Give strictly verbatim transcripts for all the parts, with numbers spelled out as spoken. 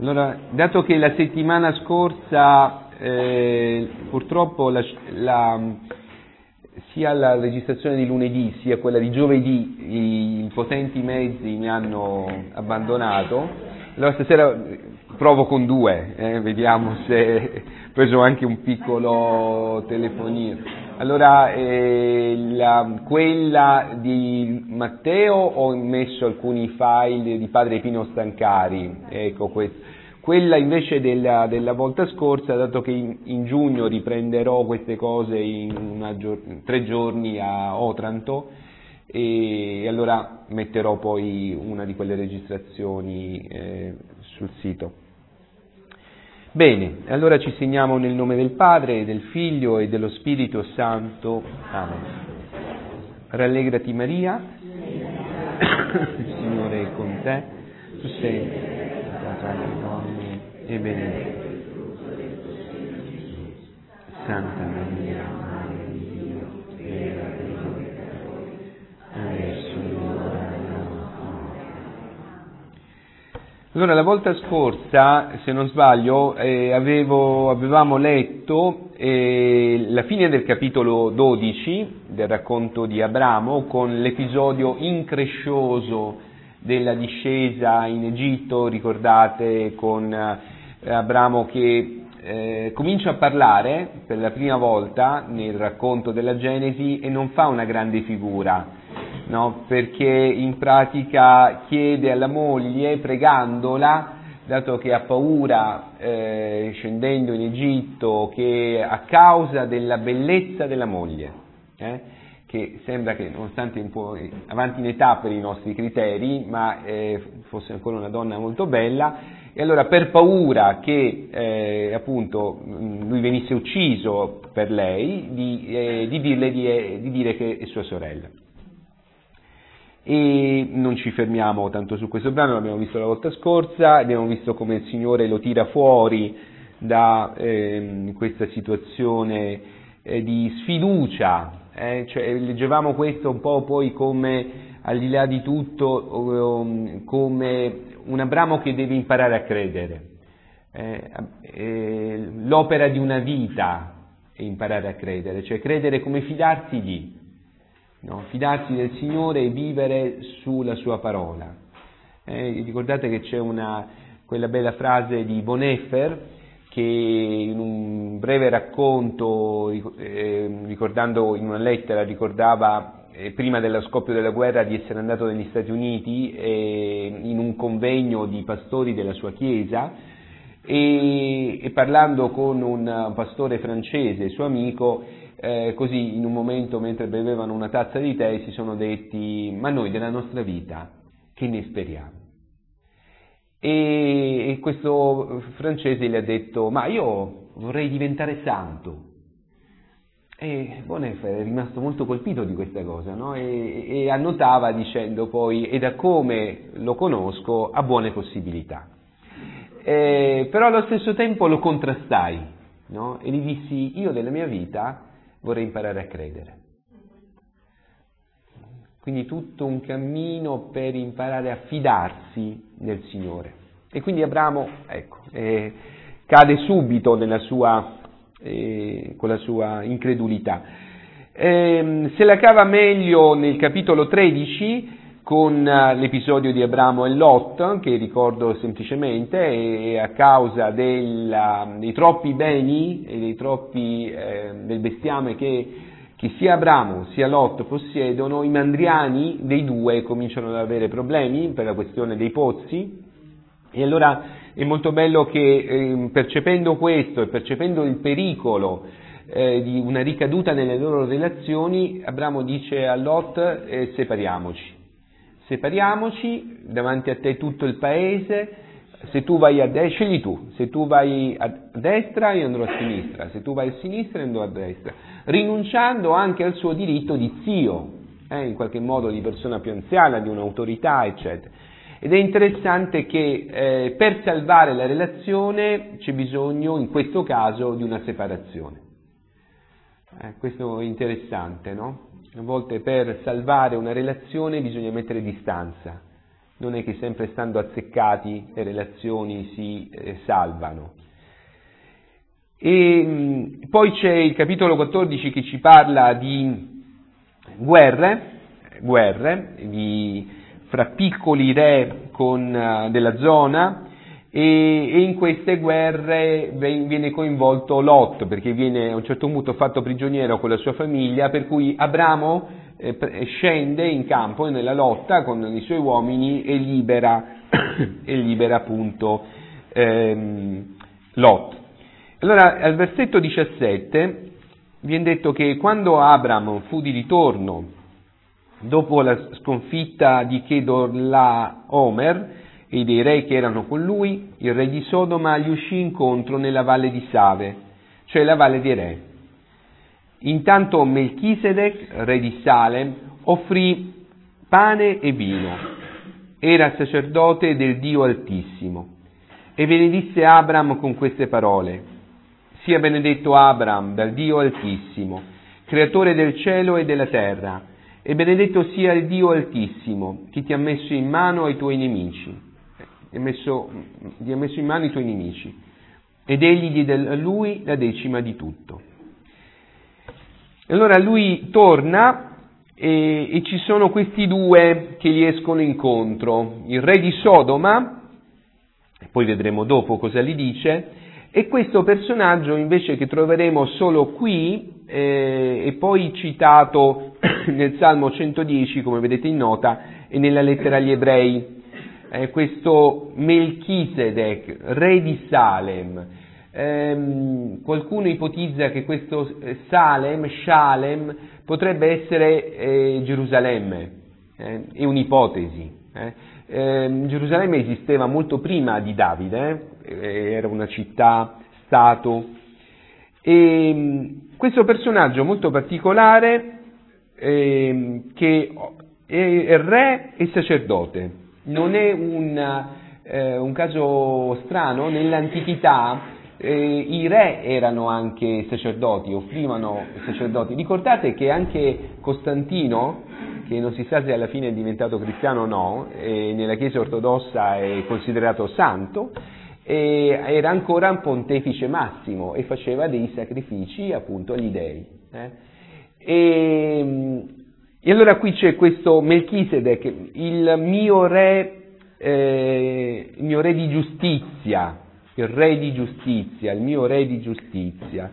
Allora, dato che la settimana scorsa eh, purtroppo la, la, sia la registrazione di lunedì sia quella di giovedì i, i potenti mezzi mi hanno abbandonato, allora stasera provo con due, eh, vediamo se ho preso anche un piccolo telefonino. Allora, eh, la, quella di Matteo ho messo alcuni file di Padre Pino Stancari, ecco questo. Quella invece della, della volta scorsa, dato che in, in giugno riprenderò queste cose in una, tre giorni a Otranto, e allora metterò poi una di quelle registrazioni eh, sul sito. Bene, allora ci segniamo nel nome del Padre, del Figlio e dello Spirito Santo. Amen. Rallegrati Maria, il Signore è con te, tu sei tra le donne e benedetta. Santa Maria, Madre di Dio, prega per noi peccatori, adesso e nell'ora della nostra morte. Allora, la volta scorsa, se non sbaglio, eh, avevo, avevamo letto eh, la fine del capitolo dodici del racconto di Abramo, con l'episodio increscioso della discesa in Egitto, ricordate, con eh, Abramo che eh, comincia a parlare per la prima volta nel racconto della Genesi e non fa una grande figura. No, perché in pratica chiede alla moglie, pregandola, dato che ha paura, eh, scendendo in Egitto, che a causa della bellezza della moglie, eh, che sembra che nonostante un po' avanti in età per i nostri criteri, ma eh, fosse ancora una donna molto bella, e allora per paura che eh, appunto lui venisse ucciso per lei, di, eh, di dirle di, eh, di dire che è sua sorella. E non ci fermiamo tanto su questo brano, l'abbiamo visto la volta scorsa, abbiamo visto come il Signore lo tira fuori da eh, questa situazione eh, di sfiducia, eh, cioè, leggevamo questo un po' poi come, al di là di tutto, um, come un Abramo che deve imparare a credere, eh, eh, l'opera di una vita è imparare a credere, cioè credere come fidarsi di. No, fidarsi del Signore e vivere sulla sua parola. Eh, ricordate che c'è una, quella bella frase di Bonhoeffer che in un breve racconto, eh, ricordando in una lettera, ricordava eh, prima dello scoppio della guerra di essere andato negli Stati Uniti eh, in un convegno di pastori della sua chiesa e, e parlando con un pastore francese, suo amico, Eh, così in un momento mentre bevevano una tazza di tè si sono detti: ma noi della nostra vita che ne speriamo? E, e questo francese gli ha detto: ma io vorrei diventare santo. E Bonhoeffer è rimasto molto colpito di questa cosa, no? e, e annotava dicendo poi: e da come lo conosco ha buone possibilità. Eh, però allo stesso tempo lo contrastai, no? E gli dissi: io della mia vita vorrei imparare a credere. Quindi tutto un cammino per imparare a fidarsi del Signore. E quindi Abramo, ecco, eh, cade subito nella sua, eh, con la sua incredulità. Eh, se la cava meglio nel capitolo tredici con l'episodio di Abramo e Lot, che ricordo semplicemente, e a causa della, dei troppi beni e dei troppi, eh, del bestiame che, che sia Abramo sia Lot possiedono, i mandriani dei due cominciano ad avere problemi per la questione dei pozzi, e allora è molto bello che eh, percependo questo e percependo il pericolo eh, di una ricaduta nelle loro relazioni, Abramo dice a Lot: eh, separiamoci. Separiamoci, davanti a te tutto il paese, se tu vai a destra, scegli tu, se tu vai a destra io andrò a sinistra, se tu vai a sinistra io andrò a destra, rinunciando anche al suo diritto di zio, eh, in qualche modo di persona più anziana, di un'autorità, eccetera. Ed è interessante che eh, per salvare la relazione c'è bisogno, in questo caso, di una separazione. Eh, questo è interessante, no? A volte per salvare una relazione bisogna mettere distanza, non è che sempre stando azzeccati le relazioni si eh, salvano. E mh, poi c'è il capitolo quattordici che ci parla di guerre, guerre di, fra piccoli re con, uh, della zona, e, e in queste guerre viene coinvolto Lot, perché viene a un certo punto fatto prigioniero con la sua famiglia, per cui Abramo eh, scende in campo nella lotta con i suoi uomini e libera, e libera appunto ehm, Lot. Allora al versetto diciassette viene detto che quando Abram fu di ritorno dopo la sconfitta di Chedorlaomer e dei re che erano con lui, il re di Sodoma gli uscì incontro nella valle di Save, cioè la valle dei re. Intanto Melchisedec, re di Salem, offrì pane e vino, era sacerdote del Dio Altissimo, e benedisse Abram con queste parole: sia benedetto Abram dal Dio Altissimo, creatore del cielo e della terra, e benedetto sia il Dio Altissimo, che ti ha messo in mano ai tuoi nemici, ti ha messo, ti ha messo in mano i tuoi nemici, ed egli diede a lui la decima di tutto. E allora lui torna e, e ci sono questi due che gli escono incontro, il re di Sodoma, poi vedremo dopo cosa gli dice, e questo personaggio invece che troveremo solo qui eh, e poi citato nel Salmo centodieci, come vedete in nota, e nella lettera agli Ebrei, eh, questo Melchisedec, re di Salem. Ehm, qualcuno ipotizza che questo Salem, Shalem, potrebbe essere eh, Gerusalemme, eh, è un'ipotesi. Eh. Eh, Gerusalemme esisteva molto prima di Davide, eh, era una città-stato, e questo personaggio molto particolare eh, che è re e sacerdote, non è un, eh, un caso strano, nell'antichità eh, i re erano anche sacerdoti, offrivano sacerdoti. Ricordate che anche Costantino, che non si sa se alla fine è diventato cristiano o no, e nella Chiesa ortodossa è considerato santo, e era ancora un pontefice massimo e faceva dei sacrifici appunto agli dei. Eh? E, e allora qui c'è questo Melchisedec, il mio re, eh, il mio re di giustizia, il re di giustizia, il mio re di giustizia,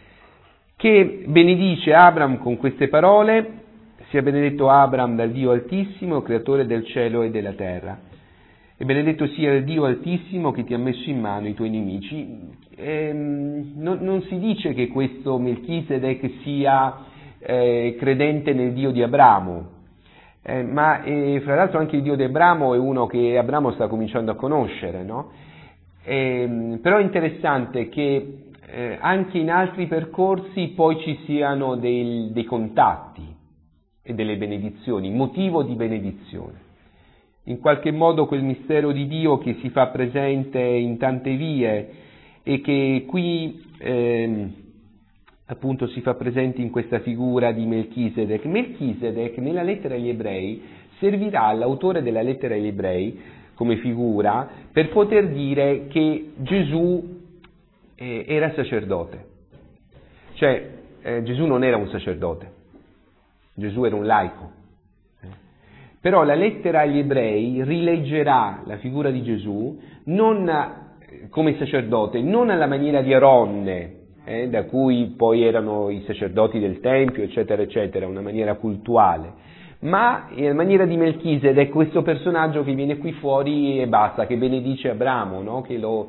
che benedice Abram con queste parole: sia benedetto Abram dal Dio Altissimo, creatore del cielo e della terra, e benedetto sia il Dio Altissimo che ti ha messo in mano i tuoi nemici. Ehm, non, non si dice che questo Melchisedec sia eh, credente nel Dio di Abramo, eh, ma eh, fra l'altro anche il Dio di Abramo è uno che Abramo sta cominciando a conoscere, no? Ehm, però è interessante che eh, anche in altri percorsi poi ci siano dei, dei contatti e delle benedizioni, motivo di benedizione. In qualche modo quel mistero di Dio che si fa presente in tante vie e che qui eh, appunto si fa presente in questa figura di Melchisedec. Melchisedec nella lettera agli Ebrei servirà all'autore della lettera agli Ebrei come figura per poter dire che Gesù eh, era sacerdote. Cioè eh, Gesù non era un sacerdote, Gesù era un laico. Però la lettera agli Ebrei rileggerà la figura di Gesù non come sacerdote, non alla maniera di Aronne, eh, da cui poi erano i sacerdoti del Tempio, eccetera, eccetera, una maniera cultuale, ma in maniera di Melchisedec, questo personaggio che viene qui fuori e basta, che benedice Abramo, no? Che lo...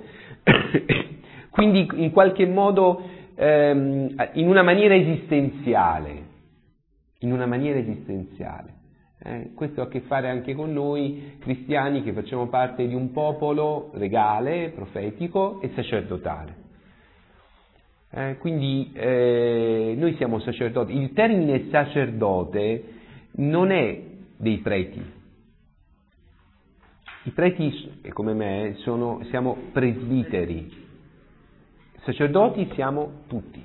Quindi in qualche modo ehm, in una maniera esistenziale, in una maniera esistenziale. Eh, questo ha a che fare anche con noi cristiani che facciamo parte di un popolo regale, profetico e sacerdotale. Eh, quindi eh, noi siamo sacerdoti. Il termine sacerdote non è dei preti. I preti, come me, sono, siamo presbiteri. Sacerdoti siamo tutti.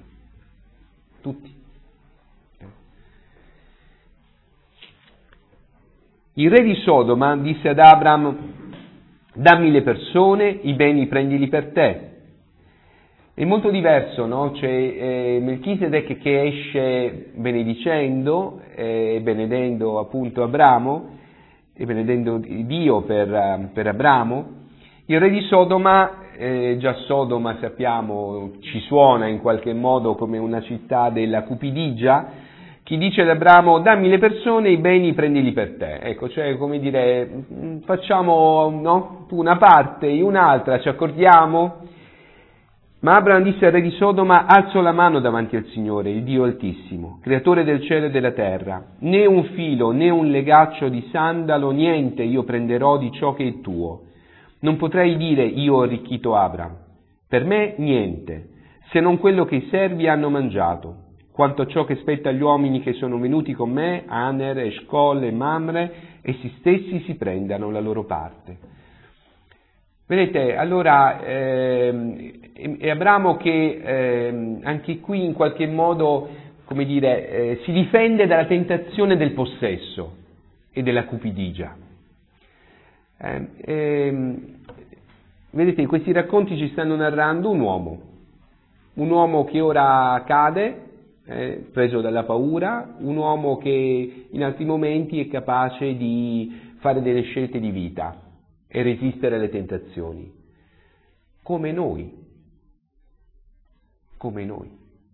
Tutti. Il re di Sodoma disse ad Abram: dammi le persone, i beni prendili per te. È molto diverso, no? C'è eh, Melchisedec che esce benedicendo e eh, benedendo appunto Abramo e benedendo Dio per, per Abramo. Il re di Sodoma, eh, già Sodoma sappiamo, ci suona in qualche modo come una città della cupidigia. Chi dice ad Abramo: dammi le persone, i beni prendili per te. Ecco, cioè come dire, facciamo, no? Tu una parte, io un'altra, ci accordiamo. Ma Abramo disse al re di Sodoma: alzo la mano davanti al Signore, il Dio Altissimo, creatore del cielo e della terra. Né un filo, né un legaccio di sandalo, niente io prenderò di ciò che è tuo. Non potrei dire: io ho arricchito Abramo. Per me niente, se non quello che i servi hanno mangiato. Quanto a ciò che spetta agli uomini che sono venuti con me, Aner, Eshcol e Mamre, essi stessi si prendano la loro parte. Vedete, allora, eh, è Abramo che eh, anche qui in qualche modo, come dire, eh, si difende dalla tentazione del possesso e della cupidigia. Eh, eh, vedete, in questi racconti ci stanno narrando un uomo, un uomo che ora cade, eh, preso dalla paura, un uomo che in altri momenti è capace di fare delle scelte di vita e resistere alle tentazioni, come noi, come noi.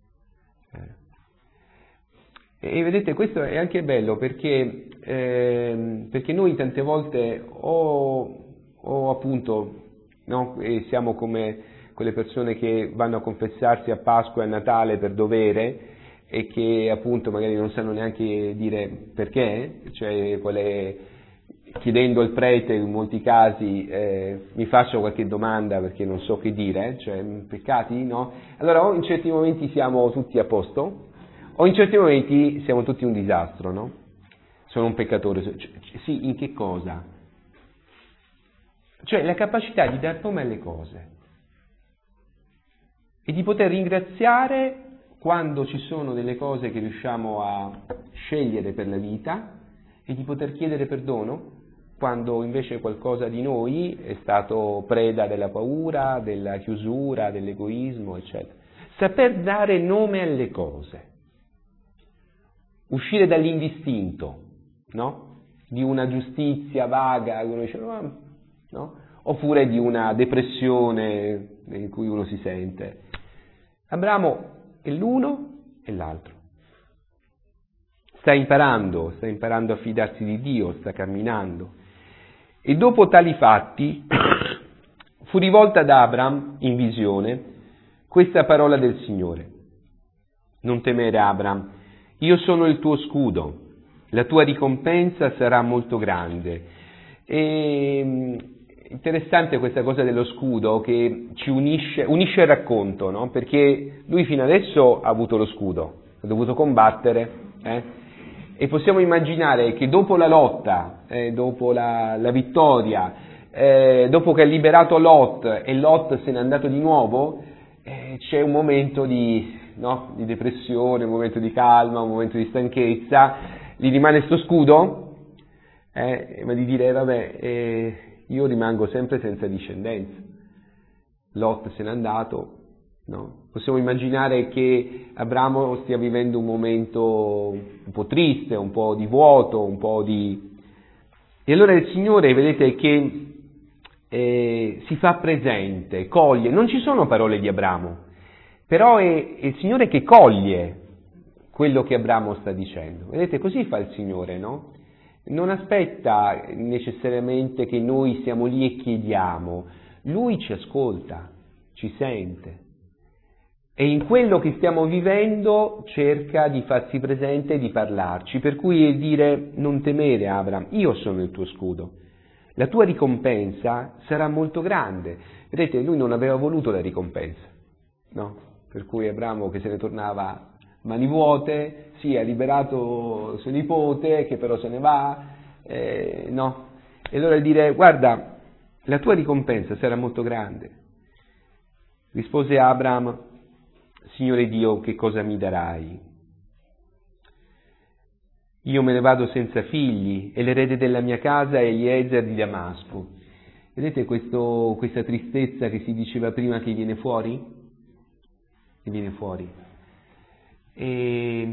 Eh. E vedete, questo è anche bello perché, eh, perché noi tante volte o, o appunto no, e siamo come quelle persone che vanno a confessarsi a Pasqua e a Natale per dovere e che appunto magari non sanno neanche dire perché, cioè qual è, chiedendo al prete in molti casi eh, mi faccio qualche domanda perché non so che dire, cioè peccati, no? Allora o in certi momenti siamo tutti a posto o in certi momenti siamo tutti un disastro, no? Sono un peccatore, cioè, sì, in che cosa? Cioè la capacità di dar nome alle cose e di poter ringraziare quando ci sono delle cose che riusciamo a scegliere per la vita e di poter chiedere perdono quando invece qualcosa di noi è stato preda della paura, della chiusura, dell'egoismo, eccetera. Saper dare nome alle cose, uscire dall'indistinto, no? Di una giustizia vaga, uno dice, no, no? Oppure di una depressione in cui uno si sente. Abramo è l'uno e l'altro. Sta imparando, sta imparando a fidarsi di Dio, sta camminando. E dopo tali fatti fu rivolta ad Abram in visione questa parola del Signore: non temere, Abram, io sono il tuo scudo, la tua ricompensa sarà molto grande. E interessante questa cosa dello scudo che ci unisce, unisce il racconto, no? Perché lui fino adesso ha avuto lo scudo, ha dovuto combattere, eh? E possiamo immaginare che dopo la lotta, eh, dopo la, la vittoria, eh, dopo che ha liberato Lot e Lot se n'è andato di nuovo, eh, c'è un momento di, no, di depressione, un momento di calma, un momento di stanchezza, gli rimane sto scudo, eh, ma di dire vabbè, eh, io rimango sempre senza discendenza. Lot se n'è andato, no? Possiamo immaginare che Abramo stia vivendo un momento un po' triste, un po' di vuoto, un po' di... E allora il Signore, vedete, che eh, si fa presente, coglie, non ci sono parole di Abramo, però è, è il Signore che coglie quello che Abramo sta dicendo. Vedete, così fa il Signore, no? Non aspetta necessariamente che noi siamo lì e chiediamo, Lui ci ascolta, ci sente e in quello che stiamo vivendo cerca di farsi presente e di parlarci, per cui è dire non temere Abram, io sono il tuo scudo, la tua ricompensa sarà molto grande. Vedete, lui non aveva voluto la ricompensa, no? Per cui Abramo che se ne tornava mani vuote, sì, ha liberato suo nipote che però se ne va, eh, no? E allora dire, guarda, la tua ricompensa sarà molto grande. Rispose Abram, Signore Dio, che cosa mi darai? io me ne vado senza figli e l'erede della mia casa è Eliezer di Damasco. Vedete questo, questa tristezza che si diceva prima che viene fuori? Che viene fuori. E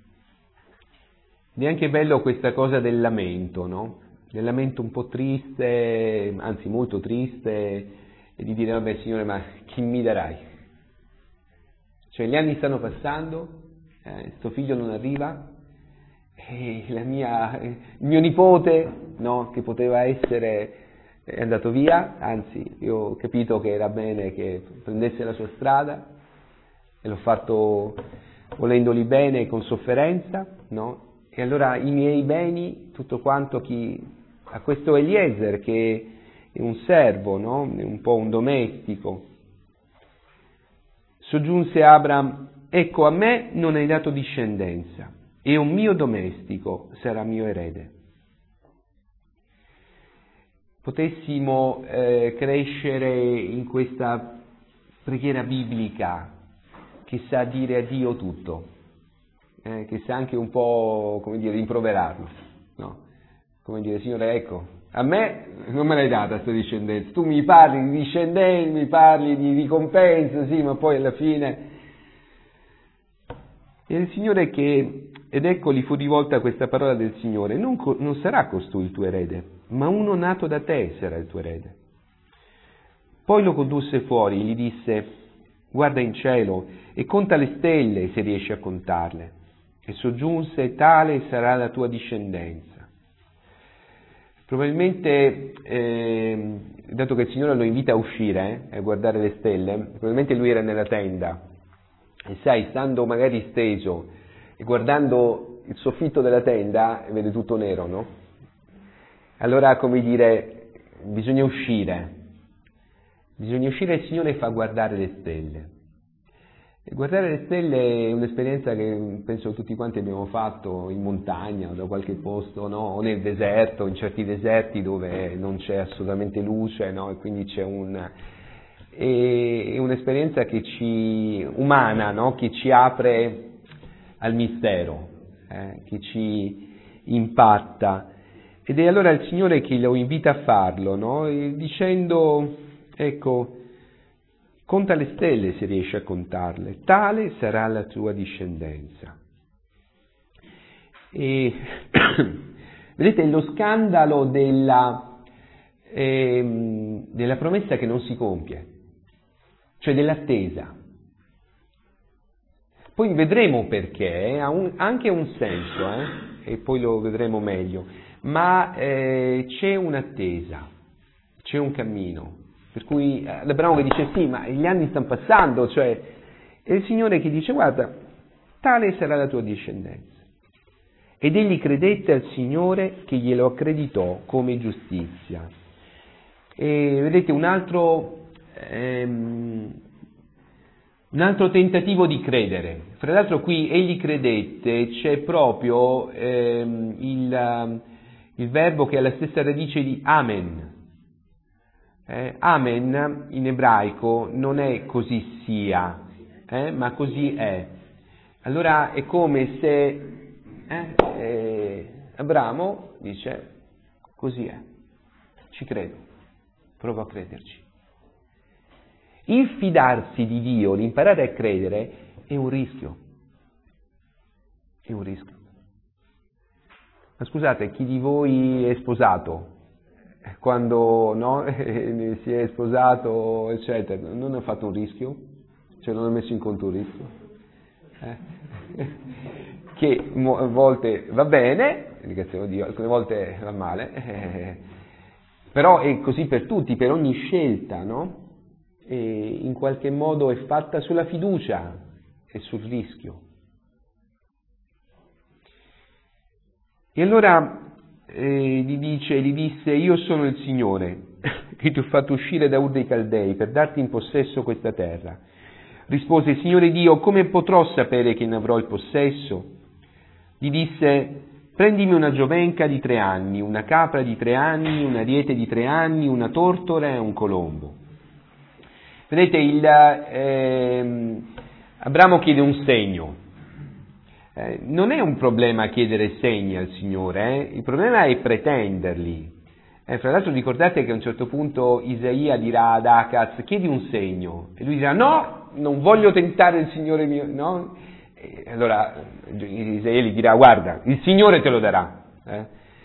è anche bello questa cosa del lamento, no? Del lamento un po' triste, anzi molto triste, e di dire, vabbè Signore, ma chi mi darai? Cioè gli anni stanno passando, eh, sto figlio non arriva, e la mia, il mio nipote, no, che poteva essere, è andato via, anzi io ho capito che era bene che prendesse la sua strada, e l'ho fatto volendoli bene con sofferenza, no? E allora i miei beni, tutto quanto chi, a questo Eliezer che è un servo, no? È un po' un domestico. Soggiunse Abram, ecco a me non hai dato discendenza e un mio domestico sarà mio erede. Potessimo eh, crescere in questa preghiera biblica che sa dire a Dio tutto. Eh, che sa anche un po', come dire, rimproverarlo, no? Come dire, Signore, ecco, a me non me l'hai data questa discendenza, tu mi parli di discendenza, mi parli di ricompensa, sì, ma poi alla fine... E il Signore che, ed ecco gli fu rivolta questa parola del Signore, non, co- non sarà costui il tuo erede, ma uno nato da te sarà il tuo erede. Poi lo condusse fuori, gli disse, guarda in cielo e conta le stelle se riesci a contarle. E soggiunse, tale sarà la tua discendenza. Probabilmente, eh, dato che il Signore lo invita a uscire, eh, a guardare le stelle, probabilmente lui era nella tenda, e sai, stando magari steso e guardando il soffitto della tenda, vede tutto nero, no? Allora, come dire, bisogna uscire, bisogna uscire e il Signore fa guardare le stelle. E guardare le stelle è un'esperienza che penso tutti quanti abbiamo fatto in montagna o da qualche posto, no? O nel deserto, in certi deserti dove non c'è assolutamente luce, no? E quindi c'è un... è un'esperienza che ci... umana, no? Che ci apre al mistero, eh? Che ci impatta. Ed è allora il Signore che lo invita a farlo, no? E dicendo, ecco, conta le stelle se riesci a contarle, tale sarà la tua discendenza. E vedete lo scandalo della, eh, della promessa che non si compie, cioè dell'attesa. Poi vedremo perché, ha un, anche un senso, eh, e poi lo vedremo meglio, ma eh, c'è un'attesa, c'è un cammino. Per cui l'Abramo che dice sì, ma gli anni stanno passando, cioè, è il Signore che dice guarda, tale sarà la tua discendenza. Ed egli credette al Signore che glielo accreditò come giustizia. E vedete un altro, ehm, un altro tentativo di credere. Fra l'altro qui egli credette, c'è proprio ehm, il, il verbo che ha la stessa radice di amen. Eh, amen in ebraico non è così sia, eh, ma così è. Allora è come se eh, eh, Abramo dice così è, ci credo, provo a crederci. Il fidarsi di Dio, l'imparare a credere è un rischio, è un rischio. Ma scusate, chi di voi è sposato? Quando no, si è sposato, eccetera, non ha fatto un rischio? Cioè non ha messo in conto un rischio? Eh? Che a volte va bene, ringraziamo Dio, alcune volte va male, eh, però è così per tutti, per ogni scelta, no? E in qualche modo è fatta sulla fiducia e sul rischio. E allora Eh, gli dice, gli disse, io sono il Signore che ti ho fatto uscire da Ur dei Caldei per darti in possesso questa terra. Rispose, Signore Dio, come potrò sapere che ne avrò il possesso? Gli disse, prendimi una giovenca di tre anni, una capra di tre anni, un ariete di tre anni, una tortora e un colombo. Vedete, il, eh, Abramo chiede un segno. Eh, non è un problema chiedere segni al Signore, eh? Il problema è pretenderli. Eh, fra l'altro ricordate che a un certo punto Isaia dirà ad Acaz: chiedi un segno, e lui dirà: no, non voglio tentare il Signore mio, no? E allora Isaia gli dirà: guarda, il Signore te lo darà. Eh?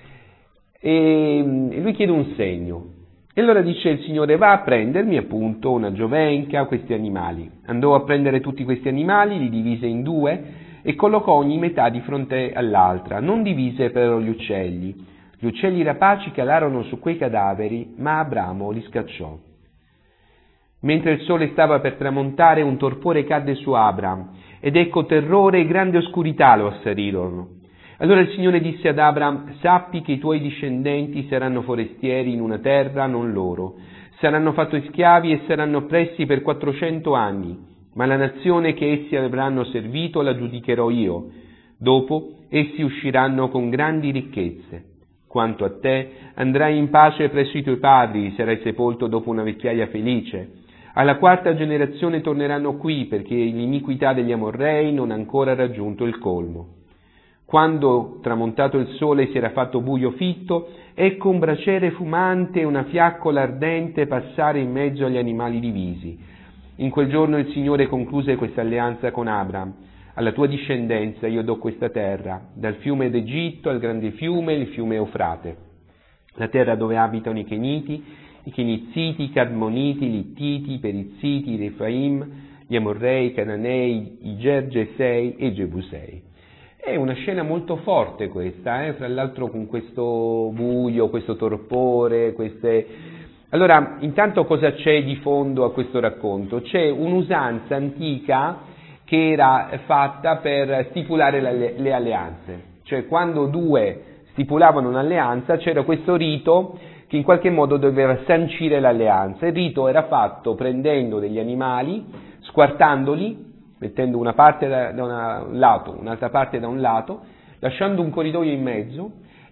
E, e lui chiede un segno. E allora dice il Signore: va a prendermi appunto una giovenca, questi animali. Andò a prendere tutti questi animali, li divise in due e collocò ogni metà di fronte all'altra, non divise però gli uccelli. Gli uccelli rapaci calarono su quei cadaveri, ma Abramo li scacciò. Mentre il sole stava per tramontare, un torpore cadde su Abram, ed ecco terrore e grande oscurità lo assalirono. Allora il Signore disse ad Abram: sappi che i tuoi discendenti saranno forestieri in una terra non loro, saranno fatti schiavi e saranno oppressi per quattrocento anni, ma la nazione che essi avranno servito la giudicherò io. Dopo essi usciranno con grandi ricchezze. Quanto a te, andrai in pace presso i tuoi padri, sarai sepolto dopo una vecchiaia felice. Alla quarta generazione torneranno qui, perché l'iniquità degli Amorrei non ha ancora raggiunto il colmo. Quando, tramontato il sole, si era fatto buio fitto, ecco un braciere fumante e una fiaccola ardente passare in mezzo agli animali divisi. In quel giorno il Signore concluse questa alleanza con Abram: alla tua discendenza io do questa terra, dal fiume d'Egitto al grande fiume, il fiume Eufrate, la terra dove abitano i Keniti, i Kenizziti, i Cadmoniti, i Littiti, i Perizziti, i Refaim, gli Amorrei, i Cananei, i Gergesei e i Gebusei. È una scena molto forte questa, eh? Fra l'altro con questo buio, questo torpore, queste... Allora, intanto cosa c'è di fondo a questo racconto? C'è un'usanza antica che era fatta per stipulare le, le alleanze, cioè quando due stipulavano un'alleanza c'era questo rito che in qualche modo doveva sancire l'alleanza. Il rito era fatto prendendo degli animali, squartandoli, mettendo una parte da, da una, un lato, un'altra parte da un lato, lasciando un corridoio in mezzo,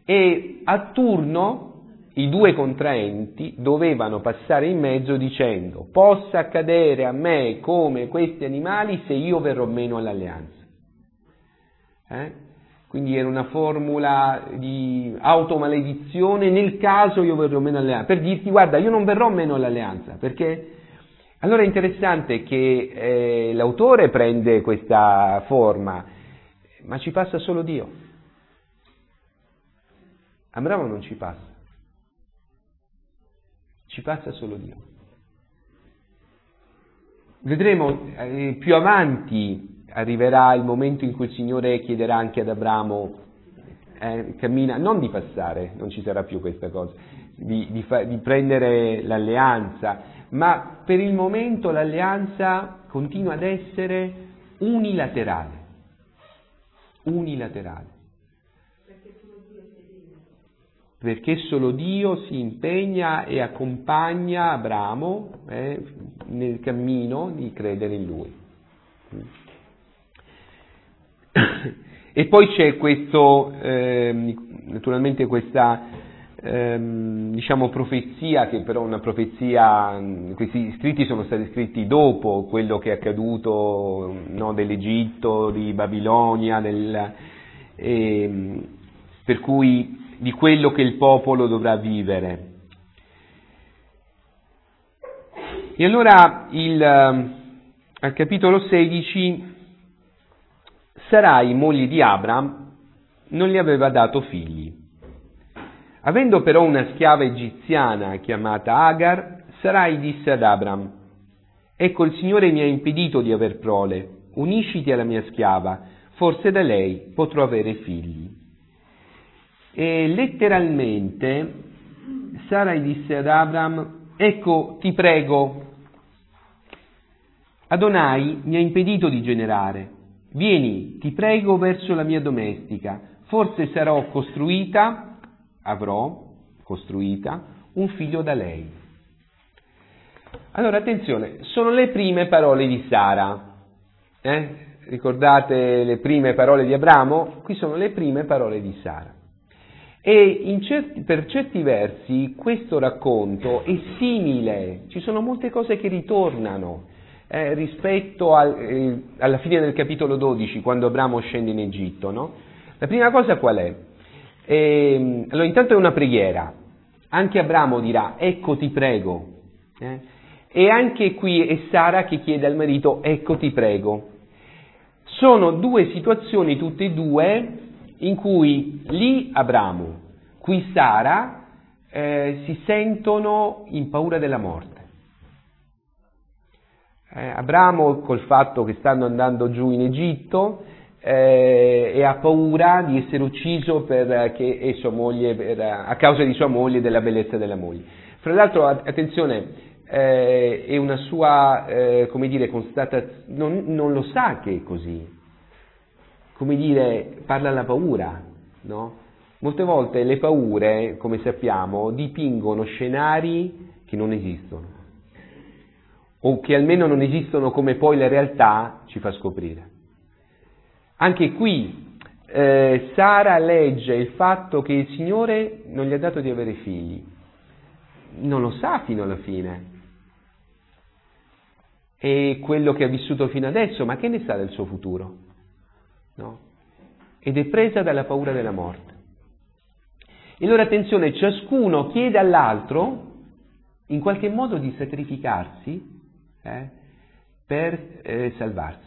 e a turno i due contraenti dovevano passare in mezzo dicendo: possa accadere a me come questi animali se io verrò meno all'alleanza. Eh? Quindi era una formula di automaledizione nel caso io verrò meno all'alleanza, per dirti: guarda, io non verrò meno all'alleanza, perché... Allora è interessante che eh, l'autore prende questa forma, ma ci passa solo Dio. Abramo non ci passa. Ci passa solo Dio. Vedremo eh, più avanti arriverà il momento in cui il Signore chiederà anche ad Abramo, eh, cammina, non di passare, non ci sarà più questa cosa, di, di, fa, di prendere l'alleanza, ma per il momento l'alleanza continua ad essere unilaterale. Unilaterale. Perché solo Dio si impegna e accompagna Abramo eh, nel cammino di credere in Lui. E poi c'è questo, eh, naturalmente questa, eh, diciamo, profezia, che però è una profezia, questi scritti sono stati scritti dopo quello che è accaduto, no, dell'Egitto, di Babilonia, del, eh, per cui di quello che il popolo dovrà vivere. E allora il, al capitolo sedici, Sarai, moglie di Abram, non gli aveva dato figli. Avendo però una schiava egiziana chiamata Agar, Sarai disse ad Abram: ecco, il Signore mi ha impedito di aver prole, unisciti alla mia schiava, forse da lei potrò avere figli. E letteralmente Sarai disse ad Abram: ecco, ti prego, Adonai mi ha impedito di generare, vieni, ti prego, verso la mia domestica, forse sarò costruita, avrò costruita un figlio da lei. Allora attenzione, sono le prime parole di Sara, eh? Ricordate le prime parole di Abramo? Qui sono le prime parole di Sara. E in certi, per certi versi questo racconto è simile, ci sono molte cose che ritornano, eh, rispetto al, eh, alla fine del capitolo dodici, quando Abramo scende in Egitto, no? La prima cosa qual è? Eh, allora, intanto è una preghiera. Anche Abramo dirà, ecco ti prego. Eh? E anche qui è Sara che chiede al marito, ecco ti prego. Sono due situazioni, tutte e due, in cui lì Abramo, qui Sara, eh, si sentono in paura della morte. Eh, Abramo col fatto che stanno andando giù in Egitto eh, e ha paura di essere ucciso per, che, e sua moglie, per, a causa di sua moglie e della bellezza della moglie. Fra l'altro, attenzione, eh, è una sua, eh, come dire, constatazione, non, non lo sa che è così. Come dire, parla la paura, no? Molte volte le paure, come sappiamo, dipingono scenari che non esistono. O che almeno non esistono come poi la realtà ci fa scoprire. Anche qui eh, Sara legge il fatto che il Signore non gli ha dato di avere figli, non lo sa fino alla fine, è quello che ha vissuto fino adesso, ma che ne sa del suo futuro? No? Ed è presa dalla paura della morte. E allora attenzione, ciascuno chiede all'altro in qualche modo di sacrificarsi Eh, per eh, salvarsi.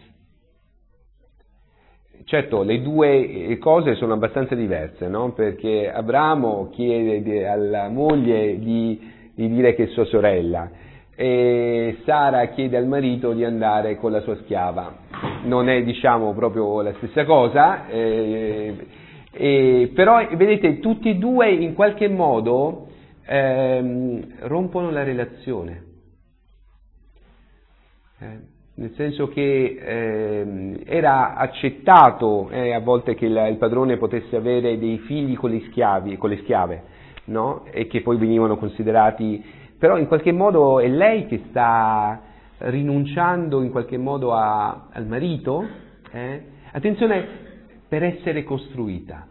Certo, le due cose sono abbastanza diverse, no? Perché Abramo chiede alla moglie di, di dire che è sua sorella e Sara chiede al marito di andare con la sua schiava. Non è, diciamo, proprio la stessa cosa, eh, eh, però vedete, tutti e due in qualche modo eh, rompono la relazione. Eh, nel senso che eh, era accettato eh, a volte che il, il padrone potesse avere dei figli con, gli schiavi, con le schiave, no? E che poi venivano considerati, però in qualche modo è lei che sta rinunciando in qualche modo a, al marito, eh? Attenzione, per essere costruita,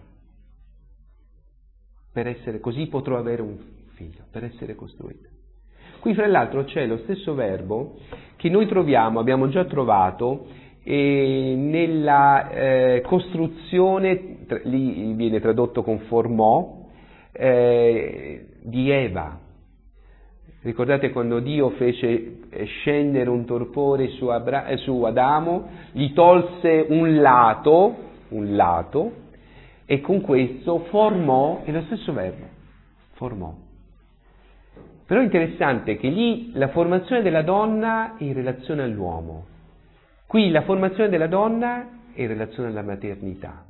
per essere, così potrò avere un figlio, per essere costruita. Qui fra l'altro c'è lo stesso verbo che noi troviamo, abbiamo già trovato, eh, nella eh, costruzione, tra, lì viene tradotto con formò, eh, di Eva. Ricordate quando Dio fece scendere un torpore su, Abra- eh, su Adamo, gli tolse un lato, un lato, e con questo formò, è lo stesso verbo, formò. Però è interessante che lì la formazione della donna è in relazione all'uomo, qui la formazione della donna è in relazione alla maternità.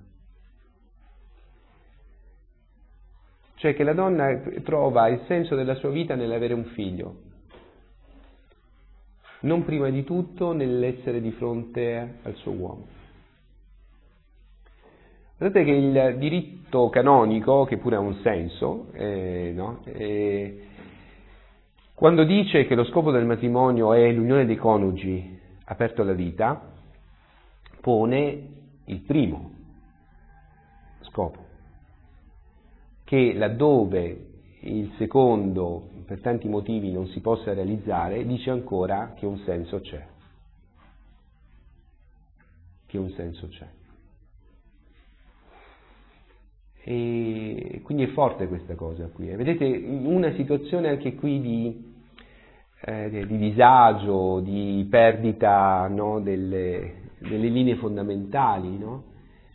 Cioè che la donna trova il senso della sua vita nell'avere un figlio, non prima di tutto nell'essere di fronte al suo uomo. Guardate che il diritto canonico, che pure ha un senso, eh, no? eh, quando dice che lo scopo del matrimonio è l'unione dei coniugi aperto alla vita, pone il primo scopo, che laddove il secondo per tanti motivi non si possa realizzare, dice ancora che un senso c'è, che un senso c'è. E quindi è forte questa cosa qui. E vedete, in una situazione anche qui di, eh, di disagio, di perdita, no, delle, delle linee fondamentali, no?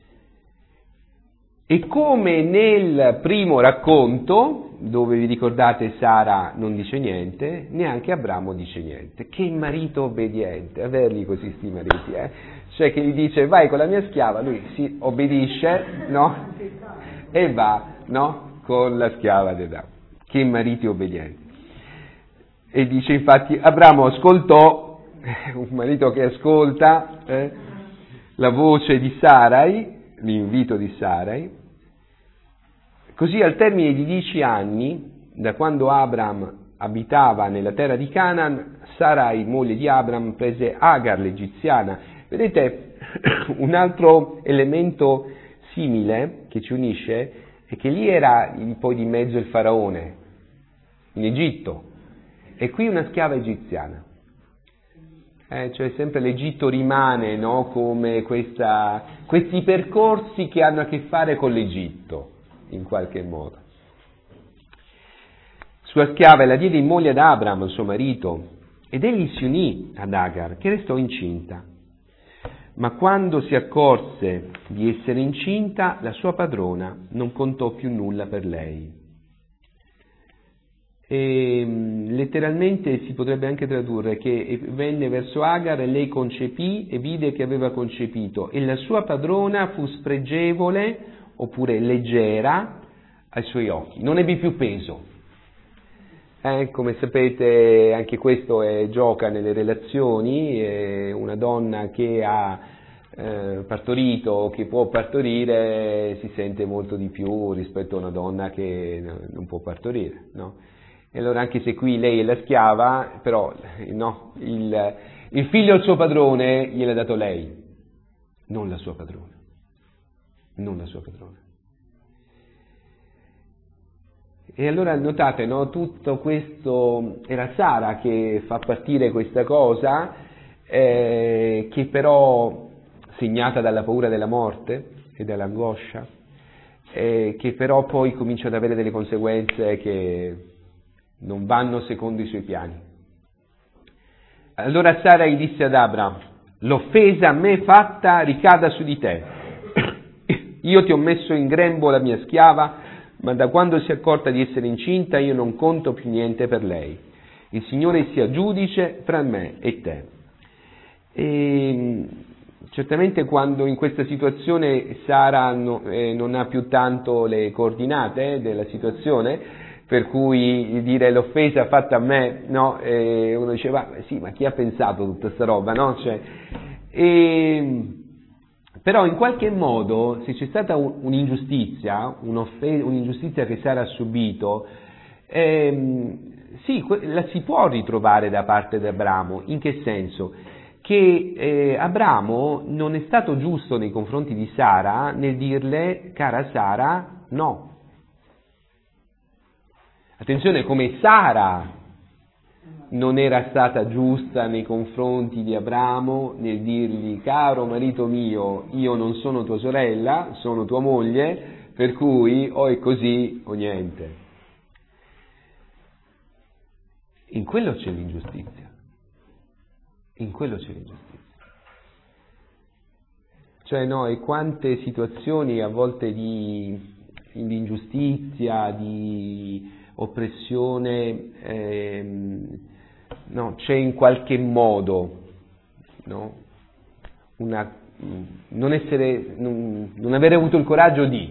E come nel primo racconto, dove vi ricordate Sara non dice niente, neanche Abramo dice niente. Che marito obbediente, averli così sti mariti, eh? Cioè che gli dice vai con la mia schiava, lui si obbedisce, no? E va, no? Con la schiava di Adamo. Che mariti obbedienti. E dice infatti Abramo ascoltò, un marito che ascolta eh, la voce di Sarai, l'invito di Sarai. Così al termine di dieci anni, da quando Abram abitava nella terra di Canaan, Sarai, moglie di Abram, prese Agar l'egiziana. Vedete, un altro elemento simile che ci unisce è che lì era poi di mezzo il faraone, in Egitto, e qui una schiava egiziana. Eh, cioè sempre l'Egitto rimane, no, come questa, questi percorsi che hanno a che fare con l'Egitto, in qualche modo. Sua schiava la diede in moglie ad Abram, suo marito, ed egli si unì ad Agar, che restò incinta. Ma quando si accorse di essere incinta, la sua padrona non contò più nulla per lei. E, letteralmente si potrebbe anche tradurre che venne verso Agar e lei concepì e vide che aveva concepito, e la sua padrona fu spregevole oppure leggera ai suoi occhi, non ebbe più peso. Eh, come sapete anche questo è, gioca nelle relazioni, è una donna che ha eh, partorito o che può partorire si sente molto di più rispetto a una donna che non può partorire, no? E allora anche se qui lei è la schiava, però no, il, il figlio al suo padrone gliel'ha dato lei, non la sua padrona, non la sua padrona. E allora notate, no, tutto questo, era Sara che fa partire questa cosa, eh, che però segnata dalla paura della morte e dall'angoscia, eh, che però poi comincia ad avere delle conseguenze che non vanno secondo i suoi piani. Allora Sara gli disse ad Abram: l'offesa a me fatta ricada su di te. Io ti ho messo in grembo la mia schiava, ma da quando si è accorta di essere incinta io non conto più niente per lei. Il Signore sia giudice fra me e te. E certamente quando in questa situazione Sara no, eh, non ha più tanto le coordinate della situazione, per cui dire l'offesa fatta a me, no, eh, uno diceva sì, ma chi ha pensato tutta sta roba, no? Cioè, e, però in qualche modo, se c'è stata un, un'ingiustizia, un'ingiustizia che Sara ha subito, ehm, sì, la si può ritrovare da parte di Abramo. In che senso? Che eh, Abramo non è stato giusto nei confronti di Sara nel dirle, cara Sara, no. Attenzione, come Sara non era stata giusta nei confronti di Abramo nel dirgli, caro marito mio, io non sono tua sorella, sono tua moglie, per cui o è così o niente. In quello c'è l'ingiustizia, in quello c'è l'ingiustizia. Cioè no, e quante situazioni a volte di, di ingiustizia, di oppressione, ehm, no, c'è in qualche modo, no, una, non essere, non, non avere avuto il coraggio di,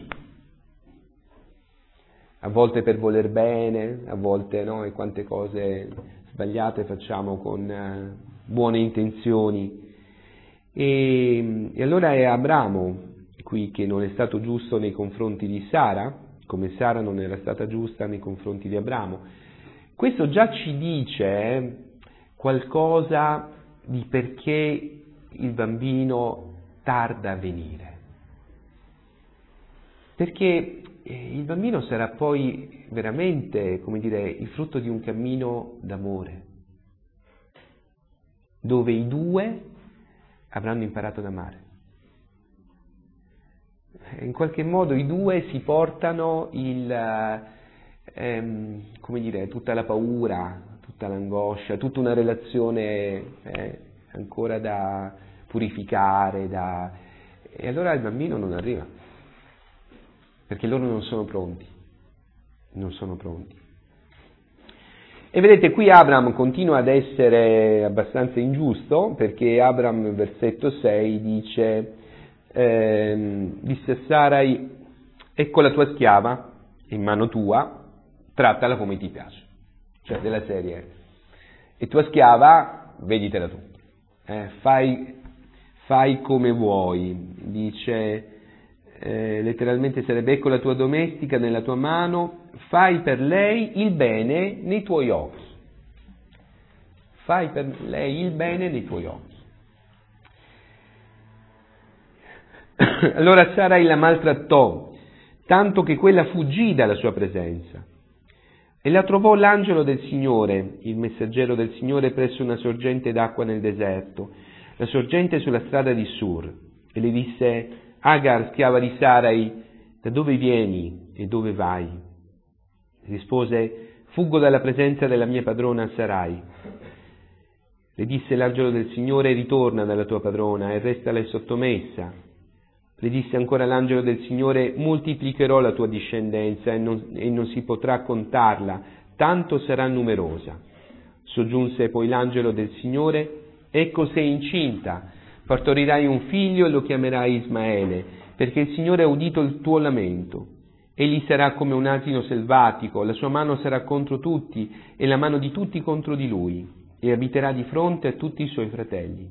a volte per voler bene, a volte no, e quante cose sbagliate facciamo con eh, buone intenzioni. E, e allora è Abramo qui che non è stato giusto nei confronti di Sara, come Sara non era stata giusta nei confronti di Abramo. Questo già ci dice qualcosa di perché il bambino tarda a venire. Perché il bambino sarà poi veramente, come dire, il frutto di un cammino d'amore, dove i due avranno imparato ad amare. In qualche modo i due si portano il, ehm, come dire, tutta la paura, tutta l'angoscia, tutta una relazione eh, ancora da purificare, da... e allora il bambino non arriva, perché loro non sono pronti, non sono pronti. E vedete, qui Abram continua ad essere abbastanza ingiusto, perché Abram, versetto sei, dice, ehm, disse a Sarai, ecco la tua schiava in mano tua, trattala come ti piace. Cioè, della serie, e tua schiava, veditela tu, eh, fai, fai come vuoi, dice, eh, letteralmente sarebbe, ecco la tua domestica nella tua mano, fai per lei il bene nei tuoi occhi. Fai per lei il bene nei tuoi occhi. Allora Sarai la maltrattò, tanto che quella fuggì dalla sua presenza. E la trovò l'angelo del Signore, il messaggero del Signore, presso una sorgente d'acqua nel deserto, la sorgente sulla strada di Sur, e le disse: Agar, schiava di Sarai, da dove vieni e dove vai? Rispose: fuggo dalla presenza della mia padrona Sarai. Le disse l'angelo del Signore: ritorna dalla tua padrona e restale sottomessa. Le disse ancora l'angelo del Signore: moltiplicherò la tua discendenza e non, e non si potrà contarla, tanto sarà numerosa. Soggiunse poi l'angelo del Signore: ecco, sei incinta, partorirai un figlio e lo chiamerai Ismaele, perché il Signore ha udito il tuo lamento. Egli sarà come un asino selvatico, la sua mano sarà contro tutti e la mano di tutti contro di lui, e abiterà di fronte a tutti i suoi fratelli.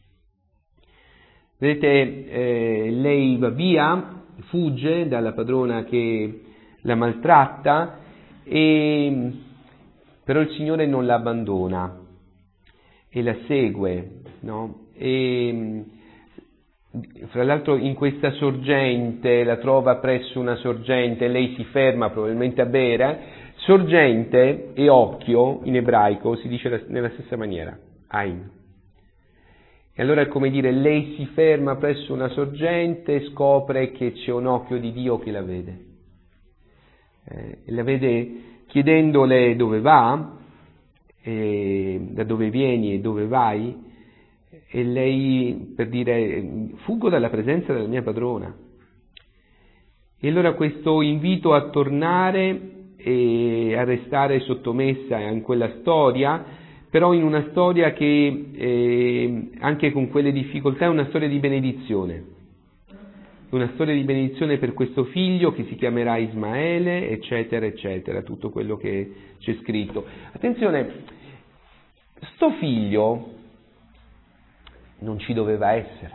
Vedete, eh, lei va via, fugge dalla padrona che la maltratta, e però il Signore non la abbandona e la segue, no? E fra l'altro in questa sorgente, la trova presso una sorgente, lei si ferma probabilmente a bere. Sorgente e occhio in ebraico si dice nella stessa maniera, Ain. E allora è come dire, lei si ferma presso una sorgente e scopre che c'è un occhio di Dio che la vede. Eh, la vede chiedendole dove va, e da dove vieni e dove vai, e lei per dire fuggo dalla presenza della mia padrona. E allora questo invito a tornare e a restare sottomessa in quella storia, però in una storia che eh, anche con quelle difficoltà è una storia di benedizione, una storia di benedizione per questo figlio che si chiamerà Ismaele, eccetera, eccetera, tutto quello che c'è scritto. Attenzione, sto figlio non ci doveva essere,